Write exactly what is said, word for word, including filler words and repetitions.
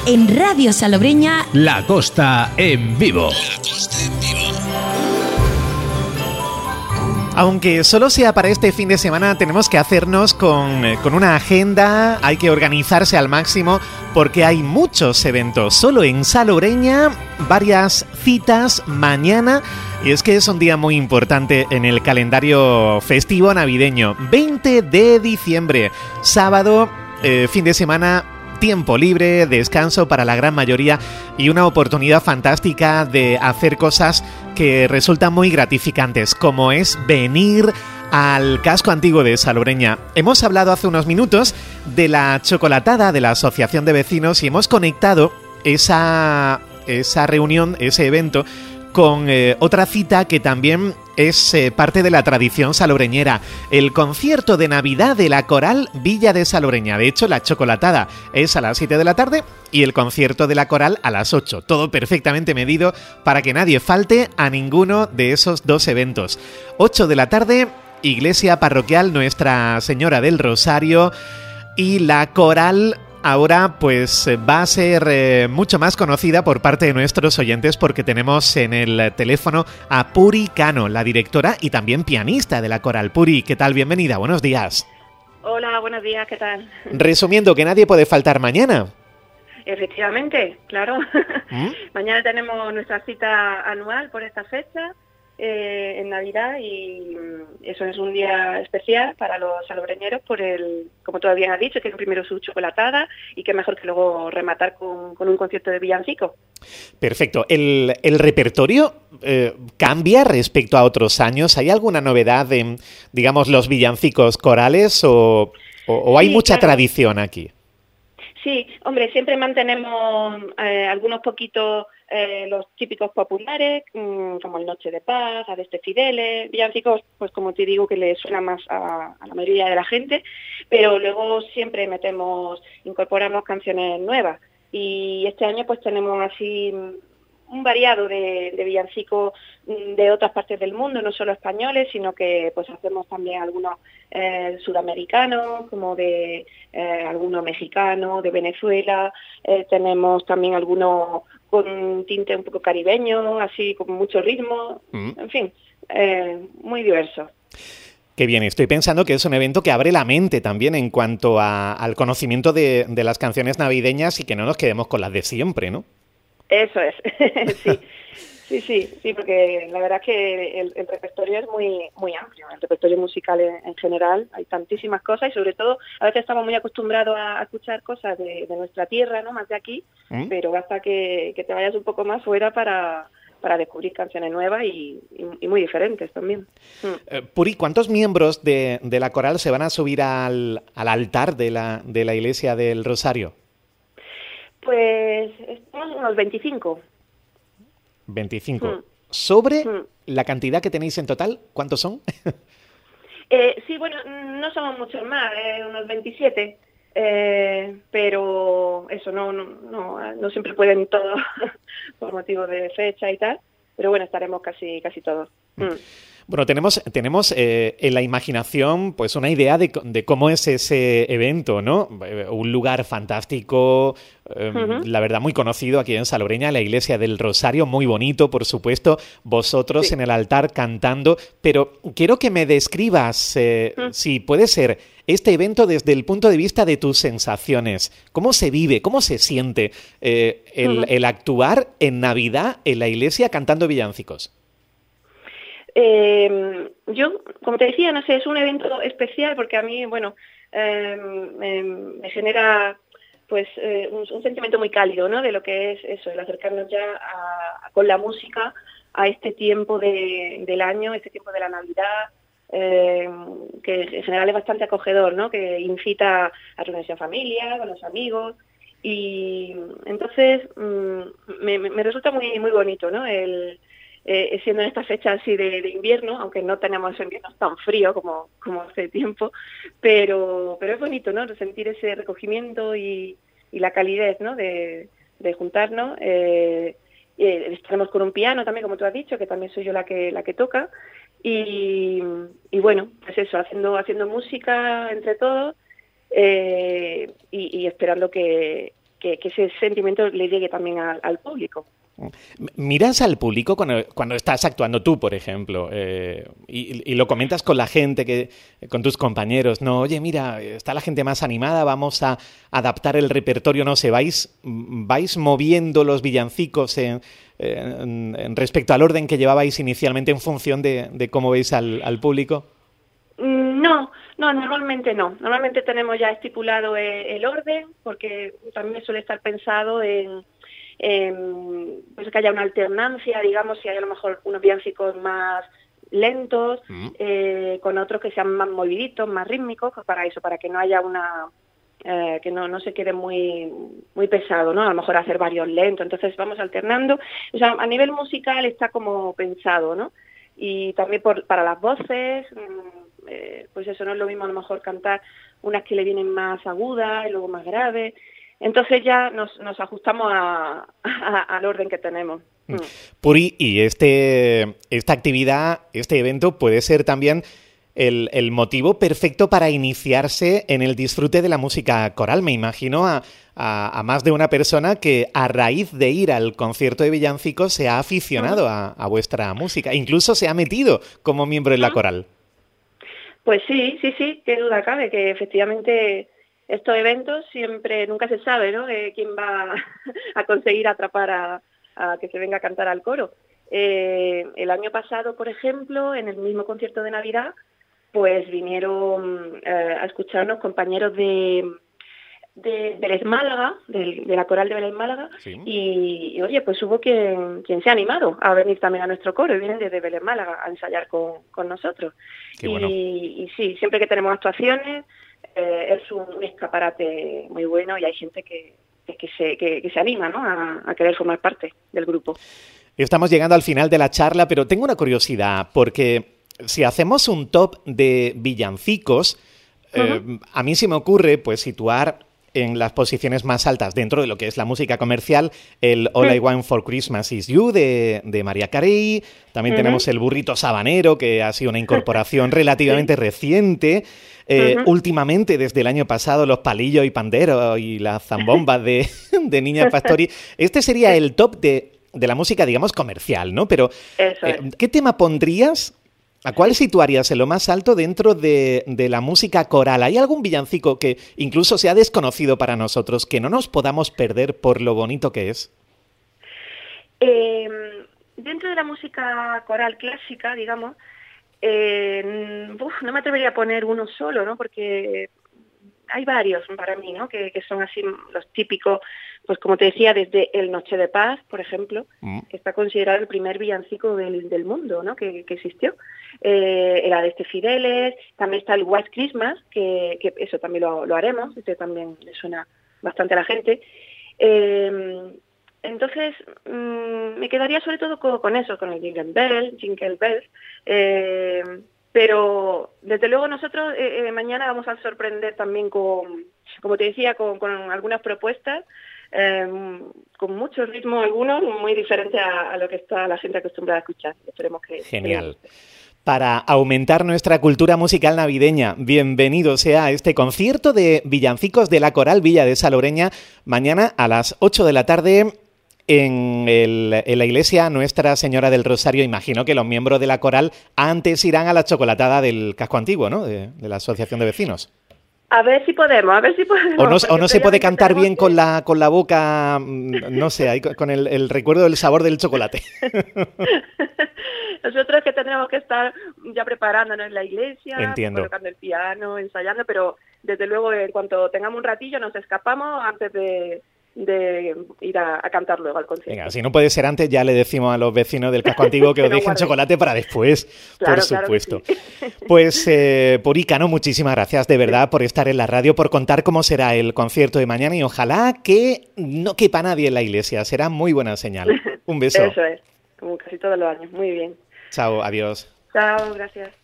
En Radio Salobreña, La Costa en vivo. Aunque solo sea para este fin de semana, tenemos que hacernos con, con una agenda, hay que organizarse al máximo porque hay muchos eventos. Solo en Salobreña, varias citas mañana, y es que es un día muy importante en el calendario festivo navideño. veinte de diciembre, sábado, eh, fin de semana, tiempo libre, descanso para la gran mayoría y una oportunidad fantástica de hacer cosas que resultan muy gratificantes, como es venir al casco antiguo de Salobreña. Hemos hablado hace unos minutos de la chocolatada de la Asociación de Vecinos y hemos conectado esa, esa reunión, ese evento, con eh, otra cita que también es eh, parte de la tradición salobreñera, el concierto de Navidad de la Coral Villa de Salobreña. De hecho, la chocolatada es a las siete de la tarde y el concierto de la Coral a las ocho. Todo perfectamente medido para que nadie falte a ninguno de esos dos eventos. ocho de la tarde, Iglesia Parroquial Nuestra Señora del Rosario, y la Coral ahora pues va a ser eh, mucho más conocida por parte de nuestros oyentes porque tenemos en el teléfono a Puri Cano, la directora y también pianista de la Coral. Puri, ¿qué tal? Bienvenida, buenos días. Hola, buenos días, ¿qué tal? Resumiendo, que nadie puede faltar mañana. Efectivamente, claro. ¿Mm? Mañana tenemos nuestra cita anual por esta fecha, eh, en Navidad, y eso es un día especial para los salobreñeros por el, como tú bien has dicho, que es primero su chocolatada y que mejor que luego rematar con, con un concierto de villancicos. Perfecto. ¿El, el repertorio eh, cambia respecto a otros años? ¿Hay alguna novedad en, digamos, los villancicos corales o, o, o hay Sí, mucha claro. tradición aquí? Sí, hombre, siempre mantenemos eh, algunos poquitos eh, los típicos populares, mmm, como el Noche de Paz, Adeste Fideles, villancicos, pues como te digo, que le suena más a, a la mayoría de la gente, pero luego siempre metemos, incorporamos canciones nuevas, y este año pues tenemos así un variado de, de villancicos de otras partes del mundo, no solo españoles, sino que pues hacemos también algunos eh, sudamericanos, como de eh, algunos mexicanos, de Venezuela, eh, tenemos también algunos con tinte un poco caribeño, así con mucho ritmo, mm. en fin, eh, muy diverso. Qué bien, estoy pensando que es un evento que abre la mente también en cuanto a, al conocimiento de, de las canciones navideñas y que no nos quedemos con las de siempre, ¿no? Eso es, sí, sí, sí, sí, porque la verdad es que el, el repertorio es muy muy amplio, el repertorio musical en, en general, hay tantísimas cosas y sobre todo a veces estamos muy acostumbrados a, a escuchar cosas de, de nuestra tierra, ¿no? Más de aquí, ¿Mm? Pero basta que, que te vayas un poco más fuera para, para descubrir canciones nuevas y, y, y muy diferentes también. Eh, Puri, ¿cuántos miembros de, de la coral se van a subir al, al altar de la, de la Iglesia del Rosario? Pues estamos unos veinticinco. veinticinco. Mm. ¿Sobre mm. la cantidad que tenéis en total? ¿Cuántos son? eh, sí, bueno, no somos muchos más, eh, unos veintisiete, eh, pero eso, no, no, no, no siempre pueden todos por motivo de fecha y tal, pero bueno, estaremos casi, casi todos. Mm. Bueno, tenemos, tenemos eh, en la imaginación pues una idea de, de cómo es ese evento, ¿no? Un lugar fantástico, eh, uh-huh. la verdad muy conocido aquí en Salobreña, la Iglesia del Rosario, muy bonito, por supuesto, vosotros sí. en el altar cantando, pero quiero que me describas, eh, uh-huh. si puede ser, este evento desde el punto de vista de tus sensaciones. ¿Cómo se vive, cómo se siente eh, el, uh-huh. el actuar en Navidad en la iglesia cantando villancicos? Eh, yo, como te decía, no sé, es un evento especial porque a mí, bueno, eh, me, me genera pues eh, un, un sentimiento muy cálido, ¿no? De lo que es eso, el acercarnos ya a, a, con la música a este tiempo de, del año, este tiempo de la Navidad, eh, que en general es bastante acogedor, ¿no? Que incita a reunirse en familia, con los amigos, y entonces mmm, me, me resulta muy muy bonito, ¿no? El Eh, siendo en esta fecha así de, de invierno, aunque no tenemos invierno tan frío como, como hace tiempo, pero pero es bonito, ¿no? Sentir ese recogimiento y, y la calidez, ¿no? De, de juntarnos. Eh, eh, estaremos con un piano también, como tú has dicho, que también soy yo la que la que toca, y, y bueno, pues eso, haciendo haciendo música entre todos, eh, y, y esperando que que, que ese sentimiento le llegue también a, al público. ¿Miras al público cuando, cuando estás actuando tú, por ejemplo, eh, y, y lo comentas con la gente, que con tus compañeros, no, oye, mira, está la gente más animada, vamos a adaptar el repertorio, no sé, vais, vais moviendo los villancicos en, en, en respecto al orden que llevabais inicialmente en función de, de cómo veis al, al público? No, no, normalmente no. Normalmente tenemos ya estipulado el, el orden, porque también suele estar pensado en Eh, pues que haya una alternancia, digamos, si hay a lo mejor unos villancicos más lentos, mm. eh, con otros que sean más moviditos, más rítmicos, pues para eso, para que no haya una, eh, que no, no se quede muy muy pesado, ¿no? A lo mejor hacer varios lentos, entonces vamos alternando. O sea, a nivel musical está como pensado, ¿no? Y también por, para las voces, eh, pues eso, no es lo mismo a lo mejor cantar unas que le vienen más agudas y luego más graves. Entonces ya nos, nos ajustamos a, a, al orden que tenemos. Mm. Puri, y este esta actividad, este evento puede ser también el, el motivo perfecto para iniciarse en el disfrute de la música coral. Me imagino a, a, a más de una persona que a raíz de ir al concierto de villancicos se ha aficionado a, a vuestra música, incluso se ha metido como miembro en la coral. Pues sí, sí, sí, qué duda cabe, que efectivamente estos eventos siempre, nunca se sabe, ¿no?, de quién va a conseguir atrapar a, a que se venga a cantar al coro. Eh, el año pasado, por ejemplo, en el mismo concierto de Navidad, pues vinieron eh, a escucharnos compañeros de, de Vélez Málaga, de, de la coral de Vélez Málaga, sí. y, y oye, pues hubo quien, quien se ha animado a venir también a nuestro coro, y vienen desde Vélez Málaga a ensayar con, con nosotros. Qué bueno. y, y sí, siempre que tenemos actuaciones, Eh, es un, un escaparate muy bueno y hay gente que, que, se, que, que se anima, ¿no?, a, a querer formar parte del grupo. Estamos llegando al final de la charla, pero tengo una curiosidad, porque si hacemos un top de villancicos, uh-huh. eh, a mí se me ocurre pues situar en las posiciones más altas dentro de lo que es la música comercial el All sí. I Want for Christmas Is You de, de Mariah Carey. También uh-huh. tenemos el Burrito Sabanero, que ha sido una incorporación relativamente sí. reciente. Eh, uh-huh. Últimamente, desde el año pasado, los palillos y panderos y las zambombas de, de Niña Pastori. Este sería el top de, de la música, digamos, comercial, ¿no? Pero, Eso es. eh, ¿qué tema pondrías? ¿A cuál situarías en lo más alto dentro de, de la música coral? ¿Hay algún villancico que incluso sea desconocido para nosotros, que no nos podamos perder por lo bonito que es? Eh, dentro de la música coral clásica, digamos, eh, uf, no me atrevería a poner uno solo, ¿no? Porque hay varios para mí, ¿no?, que, que son así los típicos, pues como te decía, desde el Noche de Paz, por ejemplo, mm. que está considerado el primer villancico del, del mundo, ¿no?, que, que existió. Eh, el Adeste Fideles, también está el White Christmas, que, que eso también lo, lo haremos, este también le suena bastante a la gente. Eh, entonces, mmm, me quedaría sobre todo con, con eso, con el Jingle Bell, Jingle Bells, eh, pero desde luego nosotros eh, eh, mañana vamos a sorprender también con, como te decía, con, con algunas propuestas, eh, con mucho ritmo, algunos muy diferentes a, a lo que está la gente acostumbrada a escuchar. Esperemos que... Genial. Que Para aumentar nuestra cultura musical navideña, bienvenido sea a este concierto de villancicos de la Coral Villa de Salobreña, mañana a las ocho de la tarde en, el, en la iglesia Nuestra Señora del Rosario. Imagino que los miembros de la coral antes irán a la chocolatada del casco antiguo, ¿no?, de, de la Asociación de Vecinos. A ver si podemos, a ver si podemos. O no, o no se puede cantar bien que... con la con la boca, no sé, con el, el recuerdo del sabor del chocolate. Nosotros que tendremos que estar ya preparándonos en la iglesia, Entiendo. colocando el piano, ensayando, pero desde luego en cuanto tengamos un ratillo nos escapamos antes de, de ir a, a cantar luego al concierto. Venga, si no puede ser antes, ya le decimos a los vecinos del casco antiguo que, que os dejen chocolate para después, claro, por supuesto. Claro que sí. Pues, eh, Puri Cano, muchísimas gracias de verdad por estar en la radio, por contar cómo será el concierto de mañana y ojalá que no quepa nadie en la iglesia. Será muy buena señal. Un beso. Eso es, como casi todos los años. Muy bien. Chao, adiós. Chao, gracias.